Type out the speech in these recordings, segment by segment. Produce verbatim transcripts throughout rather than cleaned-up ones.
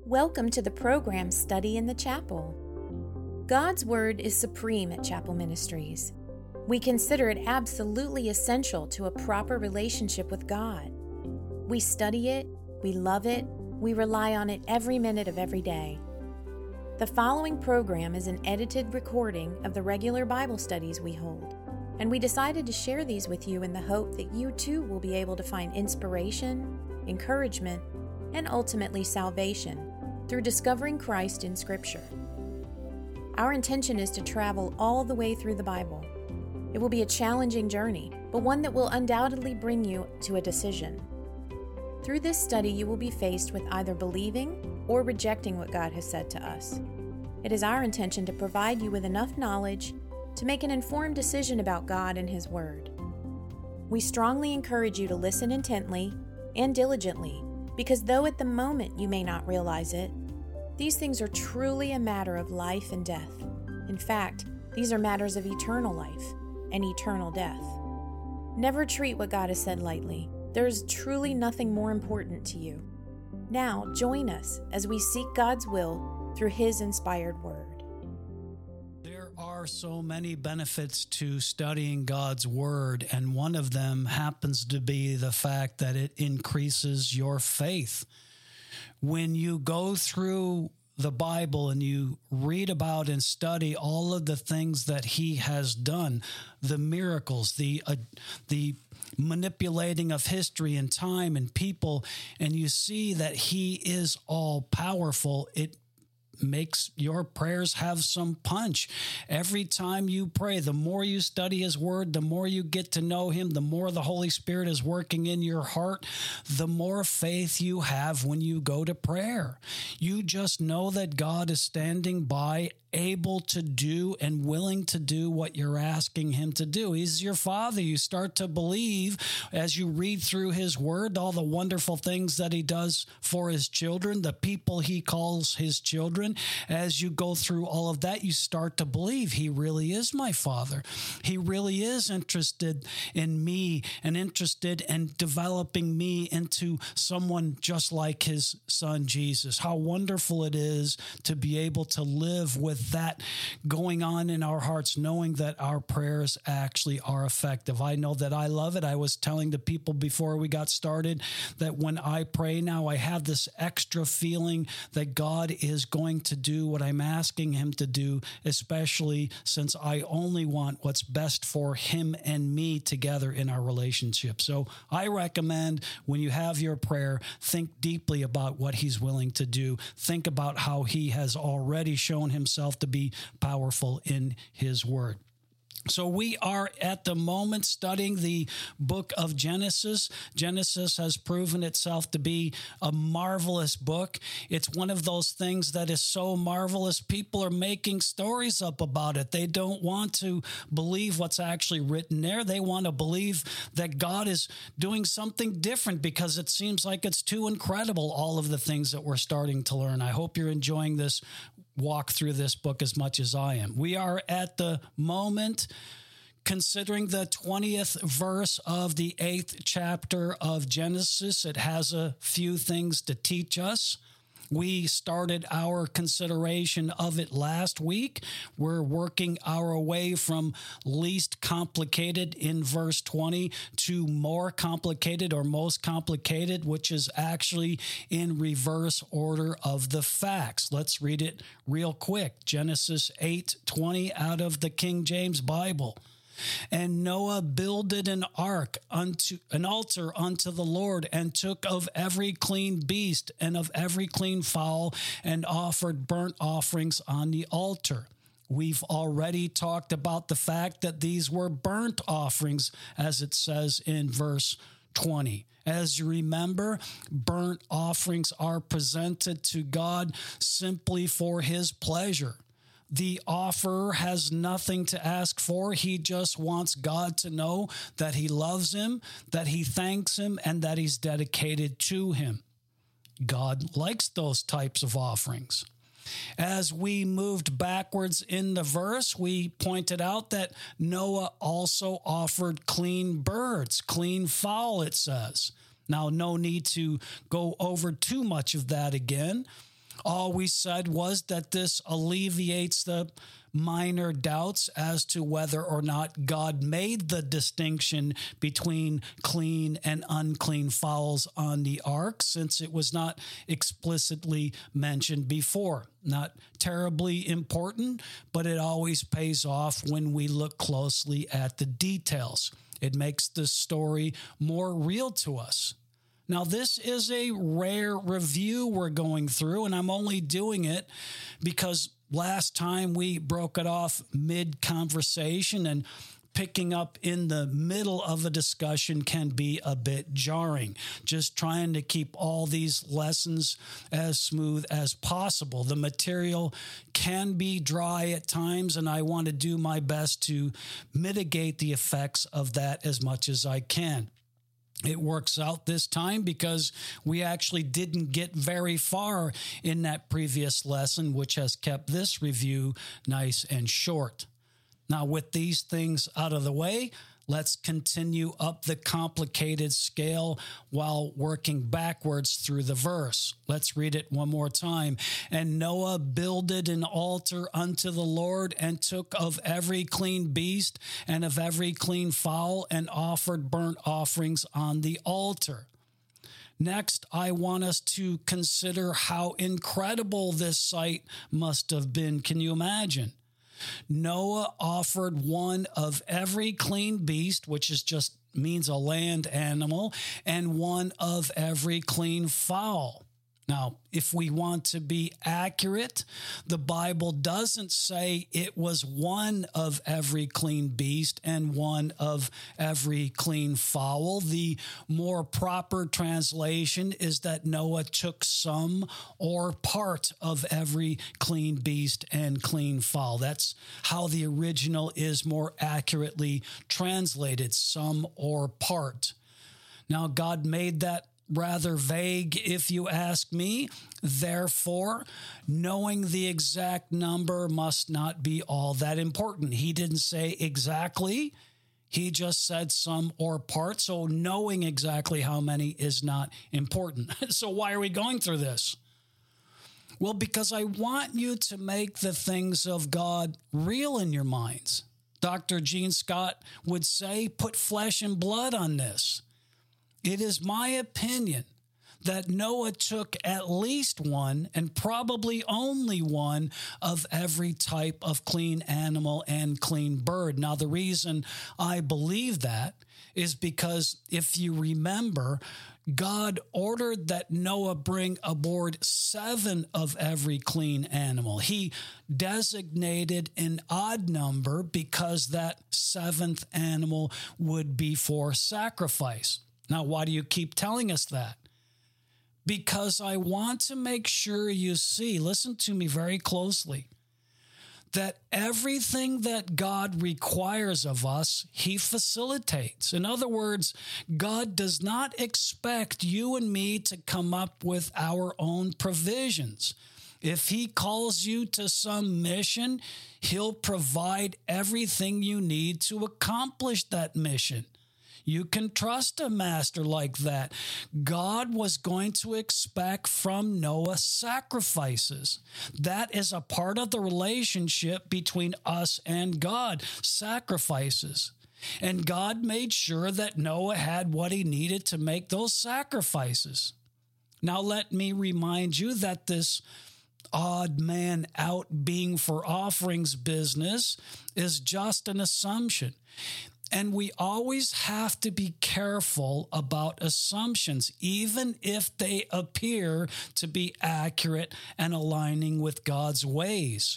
Welcome to the program Study in the Chapel. God's Word is supreme at Chapel Ministries. We consider it absolutely essential to a proper relationship with God. We study it, we love it, we rely on it every minute of every day. The following program is an edited recording of the regular Bible studies we hold, and we decided to share these with you in the hope that you too will be able to find inspiration, encouragement, and ultimately salvation through discovering Christ in Scripture. Our intention is to travel all the way through the Bible. It will be a challenging journey, but one that will undoubtedly bring you to a decision. Through this study, you will be faced with either believing or rejecting what God has said to us. It is our intention to provide you with enough knowledge to make an informed decision about God and His Word. We strongly encourage you to listen intently and diligently, because though at the moment you may not realize it, these things are truly a matter of life and death. In fact, these are matters of eternal life and eternal death. Never treat what God has said lightly. There is truly nothing more important to you. Now, join us as we seek God's will through His inspired Word. There are so many benefits to studying God's Word, and one of them happens to be the fact that it increases your faith. When you go through the Bible and you read about and study all of the things that He has done, the miracles, the uh, the manipulating of history and time and people, and you see that He is all powerful, it makes your prayers have some punch. Every time you pray, the more you study His Word, the more you get to know Him, the more the Holy Spirit is working in your heart, the more faith you have when you go to prayer. You just know that God is standing by, able to do and willing to do what you're asking Him to do. He's your Father. You start to believe as you read through His Word, all the wonderful things that He does for His children, the people He calls His children. As you go through all of that, you start to believe He really is my Father. He really is interested in me and interested in developing me into someone just like His Son, Jesus. How wonderful it is to be able to live with that going on in our hearts, knowing that our prayers actually are effective. I know that I love it. I was telling the people before we got started that when I pray now, I have this extra feeling that God is going to do what I'm asking Him to do, especially since I only want what's best for Him and me together in our relationship. So I recommend when you have your prayer, think deeply about what He's willing to do. Think about how He has already shown Himself to be powerful in His Word. So we are at the moment studying the book of Genesis. Genesis has proven itself to be a marvelous book. It's one of those things that is so marvelous, people are making stories up about it. They don't want to believe what's actually written there. They want to believe that God is doing something different because it seems like it's too incredible, all of the things that we're starting to learn. I hope you're enjoying this walk through this book as much as I am. We are at the moment considering the twentieth verse of the eighth chapter of Genesis. It has a few things to teach us. We started our consideration of it last week. We're working our way from least complicated in verse twenty to more complicated or most complicated, which is actually in reverse order of the facts. Let's read it real quick. Genesis eight twenty out of the King James Bible. And Noah builded an ark unto an altar unto the Lord, and took of every clean beast and of every clean fowl, and offered burnt offerings on the altar. We've already talked about the fact that these were burnt offerings, as it says in verse twenty. As you remember, burnt offerings are presented to God simply for His pleasure. The offerer has nothing to ask for. He just wants God to know that He loves him, that He thanks Him, and that he's dedicated to Him. God likes those types of offerings. As we moved backwards in the verse, we pointed out that Noah also offered clean birds, clean fowl, it says. Now, no need to go over too much of that again. All we said was that this alleviates the minor doubts as to whether or not God made the distinction between clean and unclean fowls on the ark, since it was not explicitly mentioned before. Not terribly important, but it always pays off when we look closely at the details. It makes the story more real to us. Now, this is a rare review we're going through, and I'm only doing it because last time we broke it off mid-conversation, and picking up in the middle of a discussion can be a bit jarring. Just trying to keep all these lessons as smooth as possible. The material can be dry at times, and I want to do my best to mitigate the effects of that as much as I can. It works out this time because we actually didn't get very far in that previous lesson, which has kept this review nice and short. Now, with these things out of the way, let's continue up the complicated scale while working backwards through the verse. Let's read it one more time. And Noah builded an altar unto the Lord, and took of every clean beast and of every clean fowl, and offered burnt offerings on the altar. Next, I want us to consider how incredible this sight must have been. Can you imagine? Noah offered one of every clean beast, which is just means a land animal, and one of every clean fowl. Now, if we want to be accurate, the Bible doesn't say it was one of every clean beast and one of every clean fowl. The more proper translation is that Noah took some or part of every clean beast and clean fowl. That's how the original is more accurately translated, some or part. Now, God made that rather vague, if you ask me. Therefore, knowing the exact number must not be all that important. He didn't say exactly. He just said some or part. So knowing exactly how many is not important. So why are we going through this? Well, because I want you to make the things of God real in your minds. Doctor Gene Scott would say, put flesh and blood on this. It is my opinion that Noah took at least one, and probably only one, of every type of clean animal and clean bird. Now, the reason I believe that is because if you remember, God ordered that Noah bring aboard seven of every clean animal. He designated an odd number because that seventh animal would be for sacrifice. Now, why do you keep telling us that? Because I want to make sure you see, listen to me very closely, that everything that God requires of us, he facilitates. In other words, God does not expect you and me to come up with our own provisions. If he calls you to some mission, he'll provide everything you need to accomplish that mission. You can trust a master like that. God was going to expect from Noah sacrifices. That is a part of the relationship between us and God, sacrifices. And God made sure that Noah had what he needed to make those sacrifices. Now, let me remind you that this odd man out being for offerings business is just an assumption. And we always have to be careful about assumptions, even if they appear to be accurate and aligning with God's ways.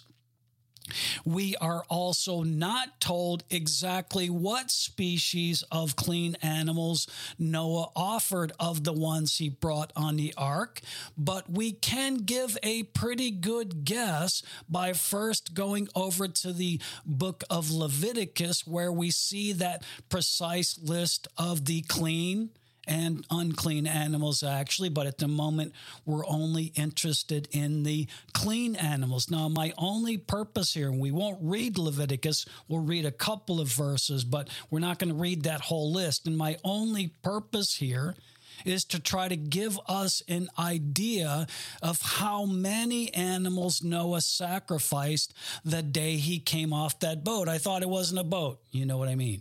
We are also not told exactly what species of clean animals Noah offered of the ones he brought on the ark, but we can give a pretty good guess by first going over to the book of Leviticus, where we see that precise list of the clean and unclean animals, actually, but at the moment we're only interested in the clean animals. Now, my only purpose here, and we won't read Leviticus, we'll read a couple of verses, but we're not going to read that whole list. And my only purpose here is to try to give us an idea of how many animals Noah sacrificed the day he came off that boat. I thought it wasn't a boat. You know what I mean?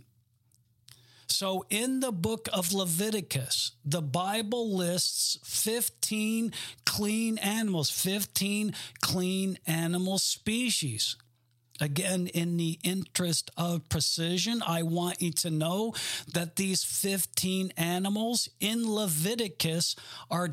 So in the book of Leviticus, the Bible lists fifteen clean animals, fifteen clean animal species. Again, in the interest of precision, I want you to know that these fifteen animals in Leviticus are,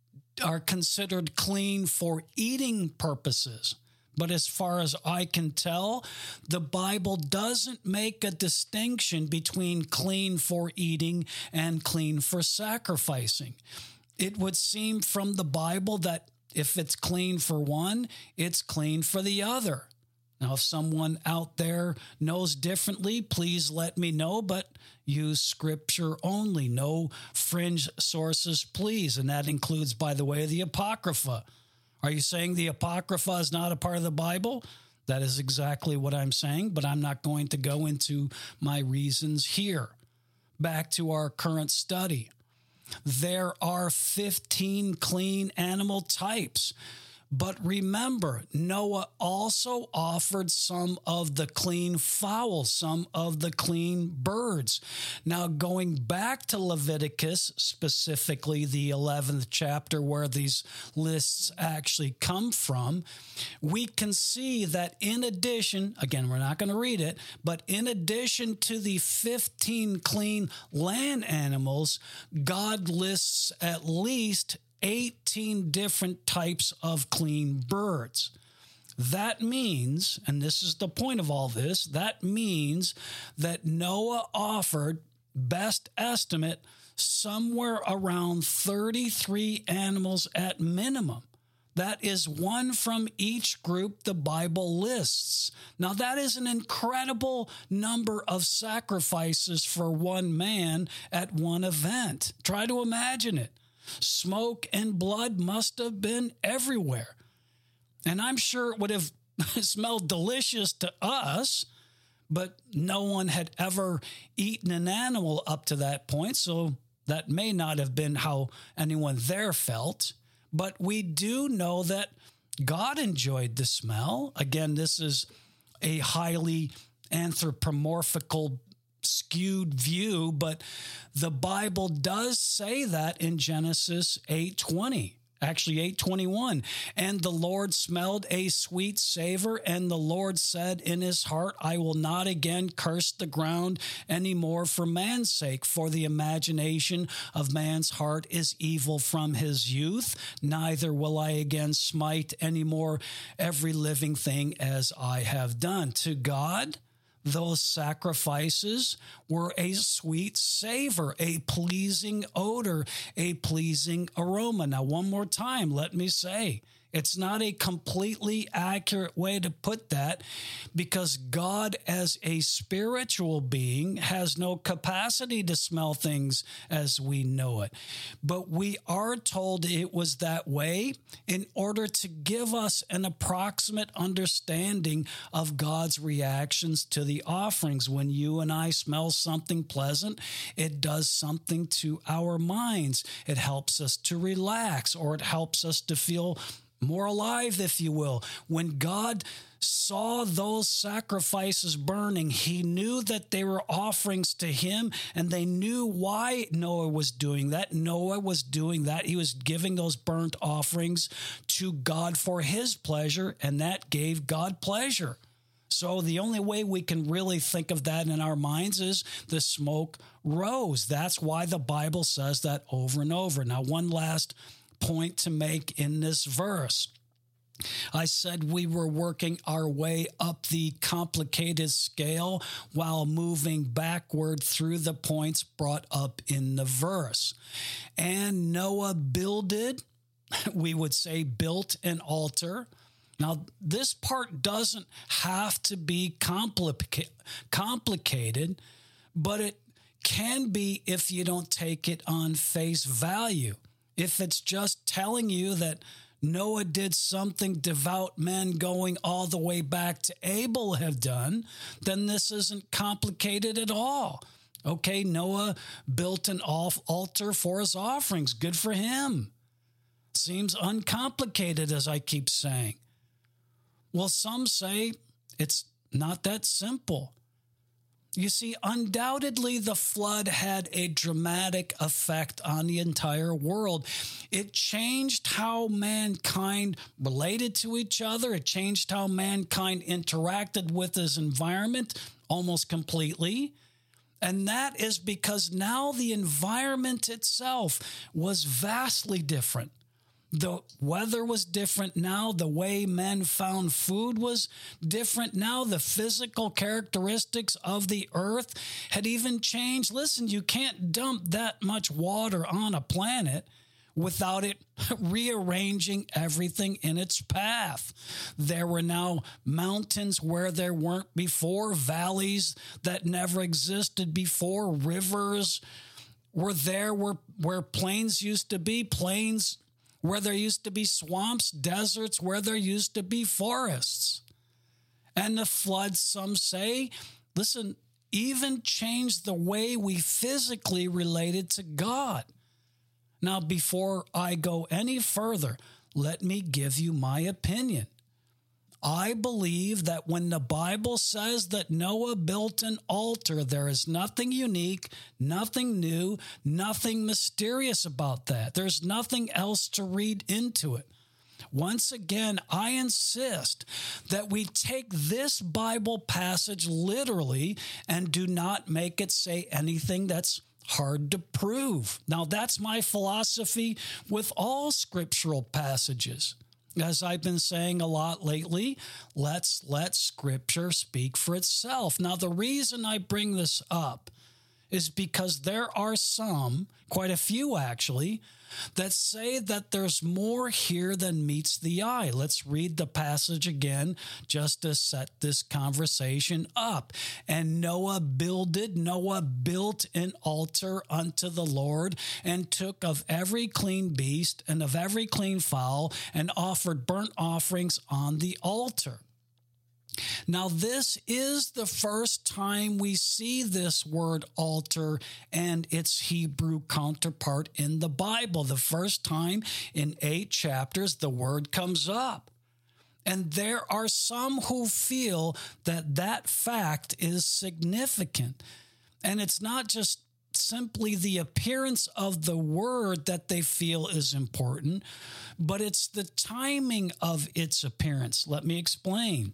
are considered clean for eating purposes. But as far as I can tell, the Bible doesn't make a distinction between clean for eating and clean for sacrificing. It would seem from the Bible that if it's clean for one, it's clean for the other. Now, if someone out there knows differently, please let me know, but use scripture only. No fringe sources, please. And that includes, by the way, the Apocrypha. Are you saying the Apocrypha is not a part of the Bible? That is exactly what I'm saying, but I'm not going to go into my reasons here. Back to our current study. There are fifteen clean animal types. But remember, Noah also offered some of the clean fowls, some of the clean birds. Now, going back to Leviticus, specifically the eleventh chapter where these lists actually come from, we can see that in addition, again, we're not going to read it, but in addition to the fifteen clean land animals, God lists at least eighteen different types of clean birds. That means, and this is the point of all this, that means that Noah offered, best estimate, somewhere around thirty-three animals at minimum. That is one from each group the Bible lists. Now, that is an incredible number of sacrifices for one man at one event. Try to imagine it. Smoke and blood must have been everywhere. And I'm sure it would have smelled delicious to us, but no one had ever eaten an animal up to that point, so that may not have been how anyone there felt. But we do know that God enjoyed the smell. Again, this is a highly anthropomorphical skewed view, but the Bible does say that in Genesis eight twenty, actually eight twenty-one. And the Lord smelled a sweet savor, and the Lord said in his heart, I will not again curse the ground anymore for man's sake, for the imagination of man's heart is evil from his youth. Neither will I again smite anymore every living thing as I have done. To God, those sacrifices were a sweet savor, a pleasing odor, a pleasing aroma. Now, one more time, let me say, it's not a completely accurate way to put that, because God as a spiritual being has no capacity to smell things as we know it. But we are told it was that way in order to give us an approximate understanding of God's reactions to the offerings. When you and I smell something pleasant, it does something to our minds. It helps us to relax, or it helps us to feel more alive, if you will. When God saw those sacrifices burning, he knew that they were offerings to him, and they knew why Noah was doing that. Noah was doing that. He was giving those burnt offerings to God for his pleasure, and that gave God pleasure. So the only way we can really think of that in our minds is the smoke rose. That's why the Bible says that over and over. Now, one last point to make in this verse. I said we were working our way up the complicated scale while moving backward through the points brought up in the verse. And Noah builded, we would say built an altar. Now, this part doesn't have to be complica- complicated, but it can be if you don't take it on face value. If it's just telling you that Noah did something devout men going all the way back to Abel have done, then this isn't complicated at all. Okay, Noah built an altar for his offerings. Good for him. Seems uncomplicated, as I keep saying. Well, some say it's not that simple. You see, undoubtedly, the flood had a dramatic effect on the entire world. It changed how mankind related to each other. It changed how mankind interacted with his environment almost completely. And that is because now the environment itself was vastly different. The weather was different now. The way men found food was different now. The physical characteristics of the earth had even changed. Listen, you can't dump that much water on a planet without it rearranging everything in its path. There were now mountains where there weren't before, valleys that never existed before, rivers were there where, where plains used to be, plains where there used to be swamps, deserts where there used to be forests. And the flood, some say, listen, even changed the way we physically related to God. Now, before I go any further, let me give you my opinion. I believe that when the Bible says that Noah built an altar, there is nothing unique, nothing new, nothing mysterious about that. There's nothing else to read into it. Once again, I insist that we take this Bible passage literally and do not make it say anything that's hard to prove. Now, that's my philosophy with all scriptural passages. As I've been saying a lot lately, let's let Scripture speak for itself. Now, the reason I bring this up is because there are some, quite a few actually, that say that there's more here than meets the eye. Let's read the passage again just to set this conversation up. And Noah builded, Noah built an altar unto the Lord and took of every clean beast and of every clean fowl and offered burnt offerings on the altar. Now, this is the first time we see this word altar and its Hebrew counterpart in the Bible. The first time in eight chapters, the word comes up. And there are some who feel that that fact is significant. And it's not just simply the appearance of the word that they feel is important, but it's the timing of its appearance. Let me explain.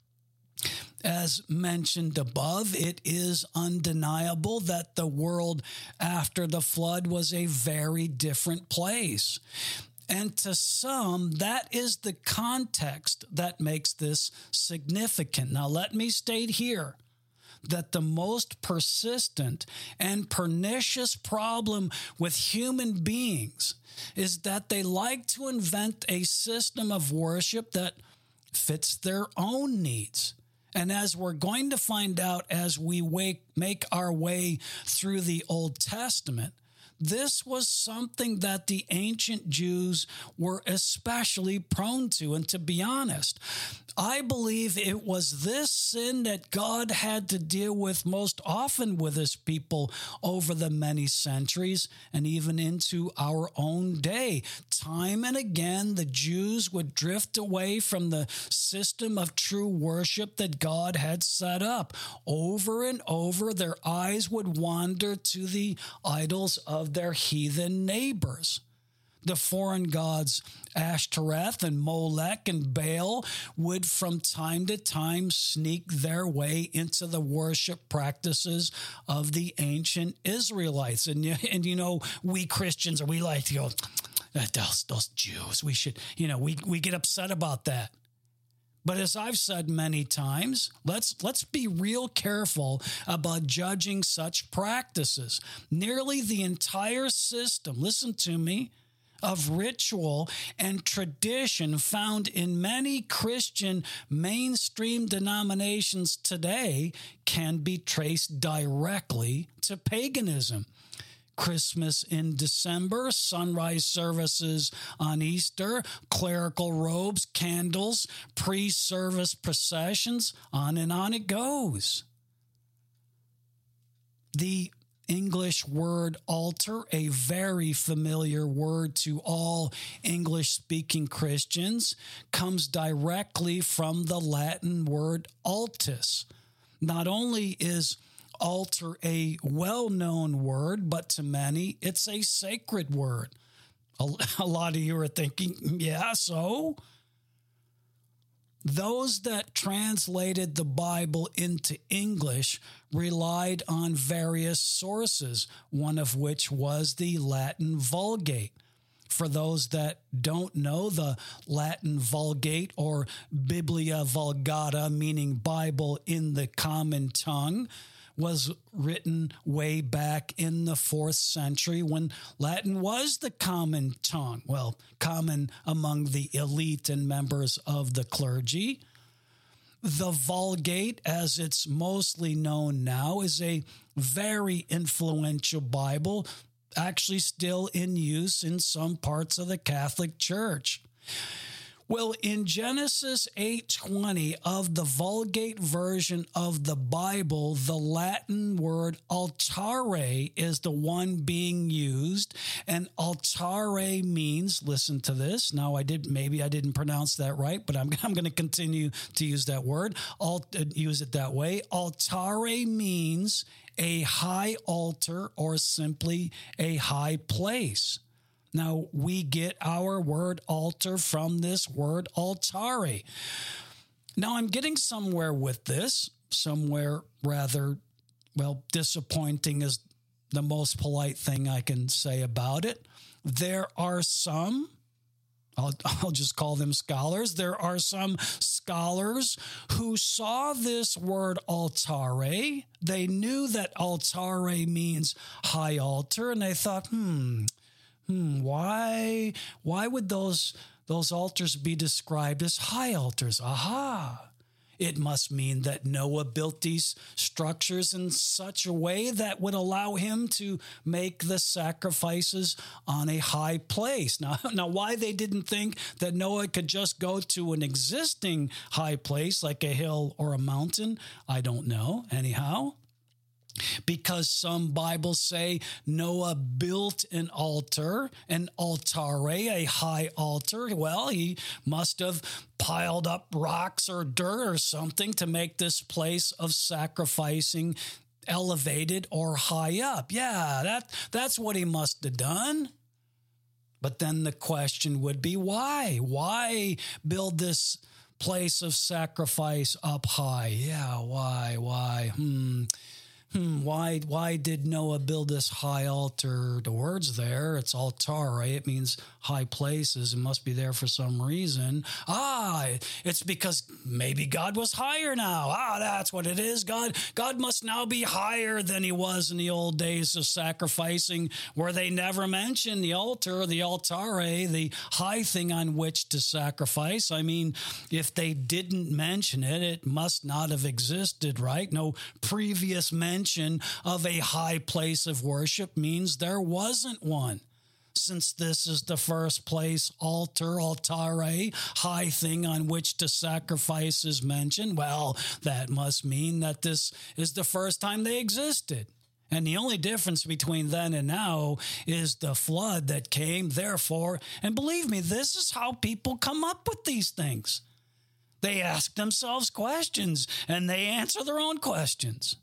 As mentioned above, it is undeniable that the world after the flood was a very different place. And to some, that is the context that makes this significant. Now, let me state here that the most persistent and pernicious problem with human beings is that they like to invent a system of worship that fits their own needs. And as we're going to find out as we wake, make our way through the Old Testament, this was something that the ancient Jews were especially prone to. And to be honest, I believe it was this sin that God had to deal with most often with his people over the many centuries and even into our own day. Time and again, the Jews would drift away from the system of true worship that God had set up. Over and over, their eyes would wander to the idols of their heathen neighbors. The foreign gods Ashtoreth and Molech and Baal would from time to time sneak their way into the worship practices of the ancient Israelites. And, and you know, we Christians, we like to go, those, those Jews, we should, you know, we, we get upset about that. But as I've said many times, let's let's be real careful about judging such practices. Nearly the entire system, listen to me, of ritual and tradition found in many Christian mainstream denominations today can be traced directly to paganism. Christmas in December, sunrise services on Easter, clerical robes, candles, pre-service processions, on and on it goes. The English word altar, a very familiar word to all English-speaking Christians, comes directly from the Latin word altus. Not only is altar a well-known word, but to many, it's a sacred word. A, a lot of you are thinking, yeah, so? Those that translated the Bible into English relied on various sources, one of which was the Latin Vulgate. For those that don't know, the Latin Vulgate, or Biblia Vulgata, meaning Bible in the common tongue, was written way back in the fourth century when Latin was the common tongue. Well, common among the elite and members of the clergy. The Vulgate, as it's mostly known now, is a very influential Bible, actually still in use in some parts of the Catholic Church. Well, in Genesis eight twenty of the Vulgate version of the Bible, the Latin word altare is the one being used, and altare means, listen to this. Now, I did maybe I didn't pronounce that right, but I'm I'm going to continue to use that word. Alt, use it that way. Altare means a high altar, or simply a high place. Now, we get our word altar from this word altare. Now, I'm getting somewhere with this, somewhere rather, well, disappointing is the most polite thing I can say about it. There are some, I'll, I'll just call them scholars, there are some scholars who saw this word altare. They knew that altare means high altar, and they thought, hmm, Hmm, why why would those those altars be described as high altars? Aha! It must mean that Noah built these structures in such a way that would allow him to make the sacrifices on a high place. Now, now why they didn't think that Noah could just go to an existing high place like a hill or a mountain, I don't know. Anyhow, because some Bibles say Noah built an altar, an altare, a high altar. Well, he must have piled up rocks or dirt or something to make this place of sacrificing elevated or high up. Yeah, that that's what he must have done. But then the question would be, why? Why build this place of sacrifice up high? Yeah, why, why? Hmm. Hmm, why why did Noah build this high altar? The word's there. It's altare. It means high places. It must be there for some reason. Ah, it's because maybe God was higher now. Ah, that's what it is. God, God must now be higher than he was in the old days of sacrificing, where they never mentioned the altar, the altare, the high thing on which to sacrifice. I mean, if they didn't mention it, it must not have existed, right? No previous mention of a high place of worship means there wasn't one. Since this is the first place altar, altare, high thing on which to sacrifice is mentioned, well, that must mean that this is the first time they existed. And the only difference between then and now is the flood that came, therefore, and believe me, this is how people come up with these things. They ask themselves questions, and they answer their own questions.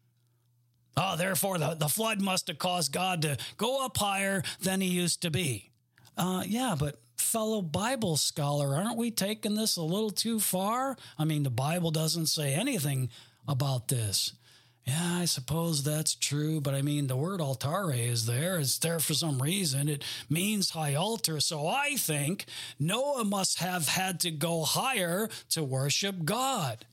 Oh, therefore, the, the flood must have caused God to go up higher than he used to be. Uh, yeah, but fellow Bible scholar, aren't we taking this a little too far? I mean, the Bible doesn't say anything about this. Yeah, I suppose that's true, but I mean, the word altare is there. It's there for some reason. It means high altar. So I think Noah must have had to go higher to worship God.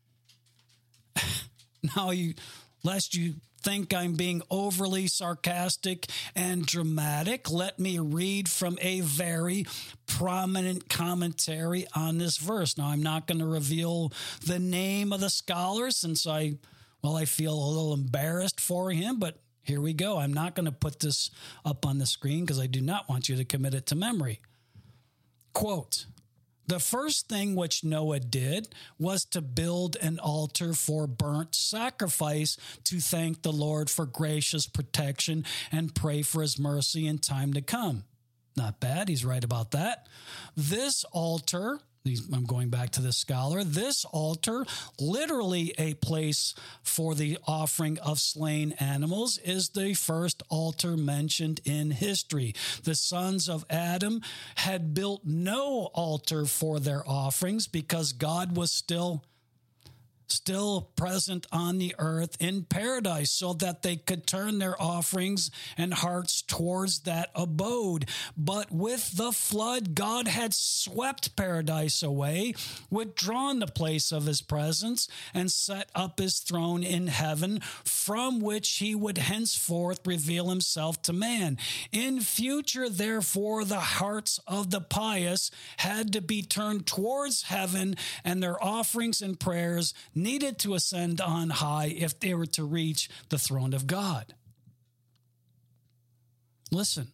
Now, you, lest you think I'm being overly sarcastic and dramatic, let me read from a very prominent commentary on this verse. Now, I'm not going to reveal the name of the scholar since I, well, I feel a little embarrassed for him, but here we go. I'm not going to put this up on the screen because I do not want you to commit it to memory. Quote, The first thing which Noah did was to build an altar for burnt sacrifice to thank the Lord for gracious protection and pray for his mercy in time to come. Not bad. He's right about that. This altar, I'm going back to the scholar, this altar, literally a place for the offering of slain animals, is the first altar mentioned in history. The sons of Adam had built no altar for their offerings because God was still still present on the earth in paradise, so that they could turn their offerings and hearts towards that abode. But with the flood, God had swept paradise away, withdrawn the place of his presence, and set up his throne in heaven, from which he would henceforth reveal himself to man. In future, therefore, the hearts of the pious had to be turned towards heaven, and their offerings and prayers needed to ascend on high if they were to reach the throne of God. Listen,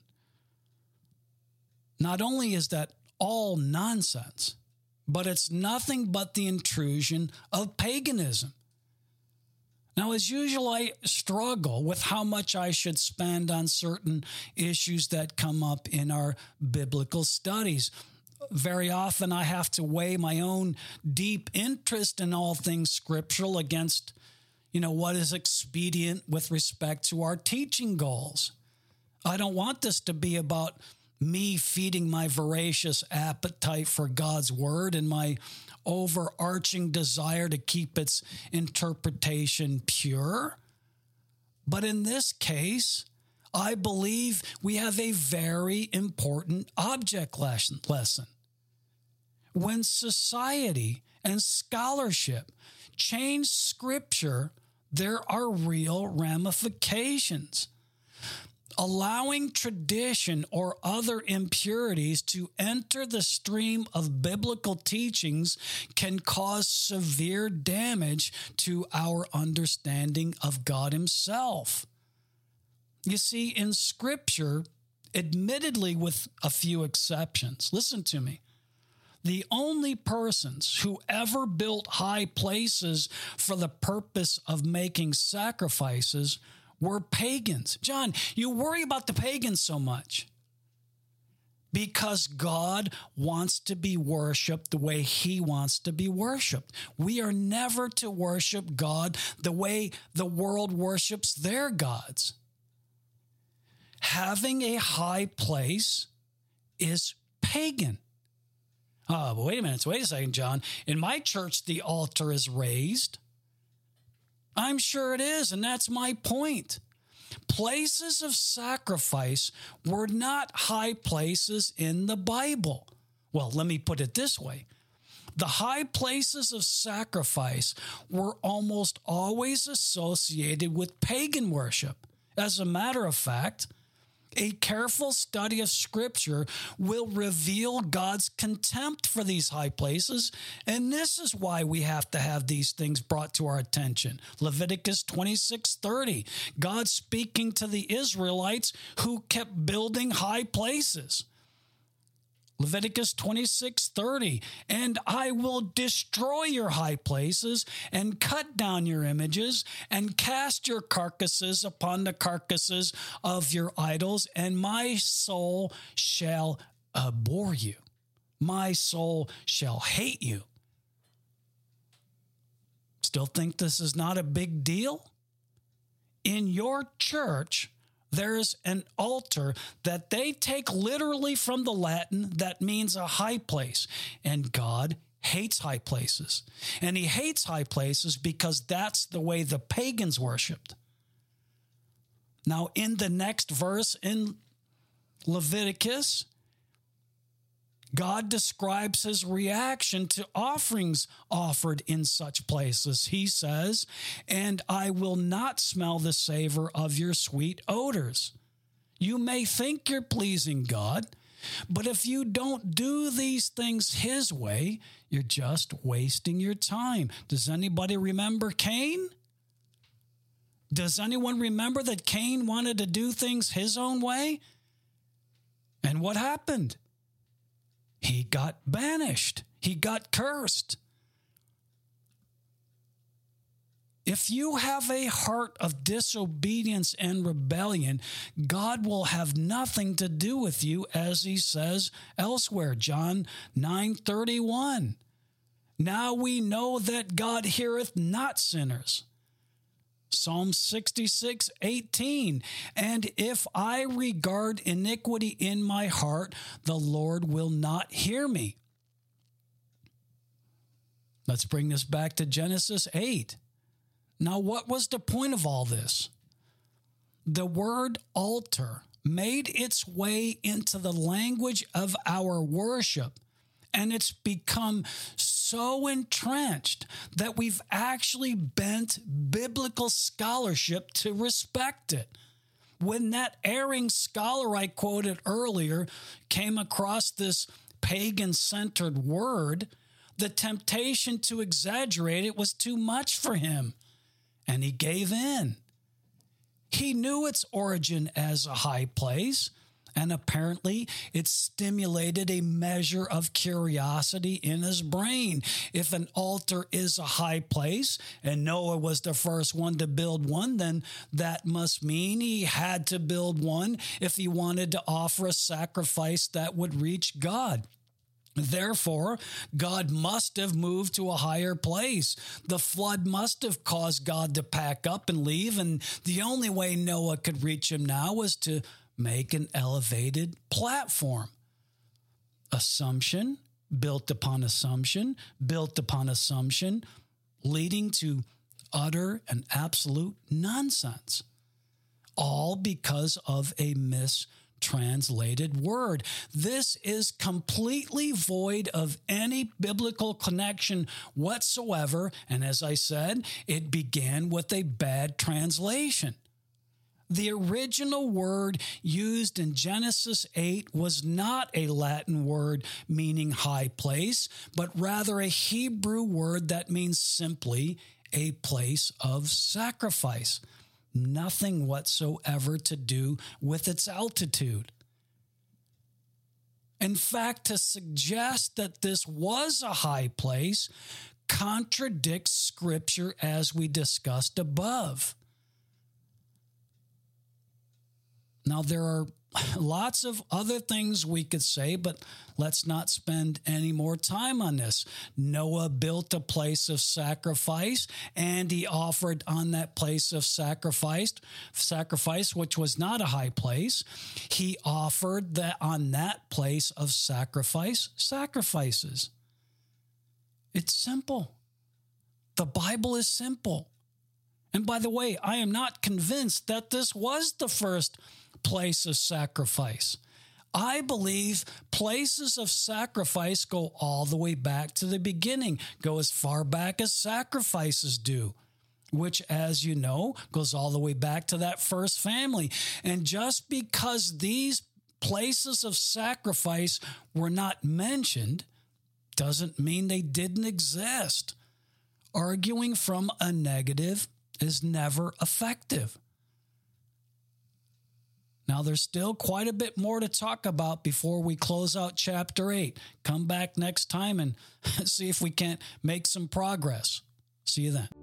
not only is that all nonsense, but it's nothing but the intrusion of paganism. Now, as usual, I struggle with how much I should spend on certain issues that come up in our biblical studies. Very often I have to weigh my own deep interest in all things scriptural against, you know, what is expedient with respect to our teaching goals. I don't want this to be about me feeding my voracious appetite for God's word and my overarching desire to keep its interpretation pure. But in this case, I believe we have a very important object lesson. When society and scholarship change scripture, there are real ramifications. Allowing tradition or other impurities to enter the stream of biblical teachings can cause severe damage to our understanding of God himself. You see, in Scripture, admittedly with a few exceptions, listen to me, the only persons who ever built high places for the purpose of making sacrifices were pagans. John, you worry about the pagans so much because God wants to be worshiped the way he wants to be worshiped. We are never to worship God the way the world worships their gods. Having a high place is pagan. Oh, but wait a minute. Wait a second, John. In my church, the altar is raised. I'm sure it is, and that's my point. Places of sacrifice were not high places in the Bible. Well, let me put it this way. The high places of sacrifice were almost always associated with pagan worship. As a matter of fact, a careful study of Scripture will reveal God's contempt for these high places, and this is why we have to have these things brought to our attention. Leviticus twenty-six thirty, God speaking to the Israelites who kept building high places. Leviticus twenty-six thirty, and I will destroy your high places and cut down your images and cast your carcasses upon the carcasses of your idols, and my soul shall abhor you. My soul shall hate you. Still think this is not a big deal? In your church, there's an altar that they take literally from the Latin that means a high place. And God hates high places. And he hates high places because that's the way the pagans worshiped. Now, in the next verse in Leviticus, God describes his reaction to offerings offered in such places. He says, and I will not smell the savor of your sweet odors. You may think you're pleasing God, but if you don't do these things his way, you're just wasting your time. Does anybody remember Cain? Does anyone remember that Cain wanted to do things his own way? And what happened? He got banished. He got cursed. If you have a heart of disobedience and rebellion, God will have nothing to do with you, as he says elsewhere, John nine thirty-one. Now we know that God heareth not sinners. Psalm sixty-six eighteen. And if I regard iniquity in my heart, the Lord will not hear me. Let's bring this back to Genesis eight. Now, what was the point of all this? The word altar made its way into the language of our worship, and it's become so entrenched that we've actually bent biblical scholarship to respect it. When that erring scholar I quoted earlier came across this pagan-centered word, the temptation to exaggerate it was too much for him. And he gave in. He knew its origin as a high place, and apparently it stimulated a measure of curiosity in his brain. If an altar is a high place, and Noah was the first one to build one, then that must mean he had to build one if he wanted to offer a sacrifice that would reach God. Therefore, God must have moved to a higher place. The flood must have caused God to pack up and leave, and the only way Noah could reach him now was to make an elevated platform. Assumption, built upon assumption, built upon assumption, leading to utter and absolute nonsense. All because of a mis translated word. This is completely void of any biblical connection whatsoever, and as I said, it began with a bad translation. The original word used in Genesis eight was not a Latin word meaning high place, but rather a Hebrew word that means simply a place of sacrifice. Nothing whatsoever to do with its altitude. In fact, to suggest that this was a high place contradicts Scripture as we discussed above. Now, there are lots of other things we could say, but let's not spend any more time on this. Noah built a place of sacrifice, and he offered on that place of sacrifice, sacrifice, which was not a high place. He offered that on that place of sacrifice, sacrifices. It's simple. The Bible is simple. And by the way, I am not convinced that this was the first place of sacrifice. I believe places of sacrifice go all the way back to the beginning, go as far back as sacrifices do, which, as you know, goes all the way back to that first family. And just because these places of sacrifice were not mentioned doesn't mean they didn't exist. Arguing from a negative is never effective. Now, there's still quite a bit more to talk about before we close out chapter eight. Come back next time and see if we can't make some progress. See you then.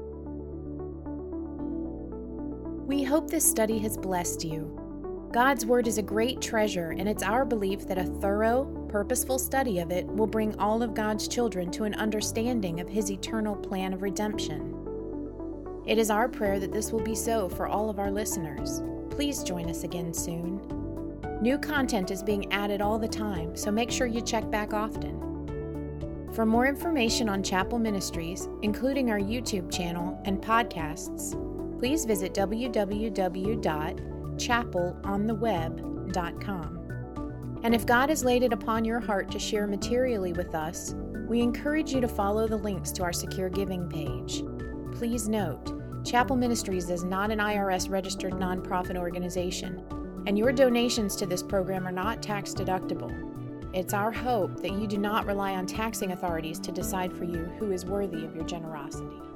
We hope this study has blessed you. God's Word is a great treasure, and it's our belief that a thorough, purposeful study of it will bring all of God's children to an understanding of His eternal plan of redemption. It is our prayer that this will be so for all of our listeners. Please join us again soon. New content is being added all the time, so make sure you check back often. For more information on Chapel Ministries, including our YouTube channel and podcasts, please visit w w w dot chapel on the web dot com. And if God has laid it upon your heart to share materially with us, we encourage you to follow the links to our secure giving page. Please note, Chapel Ministries is not an I R S-registered nonprofit organization, and your donations to this program are not tax-deductible. It's our hope that you do not rely on taxing authorities to decide for you who is worthy of your generosity.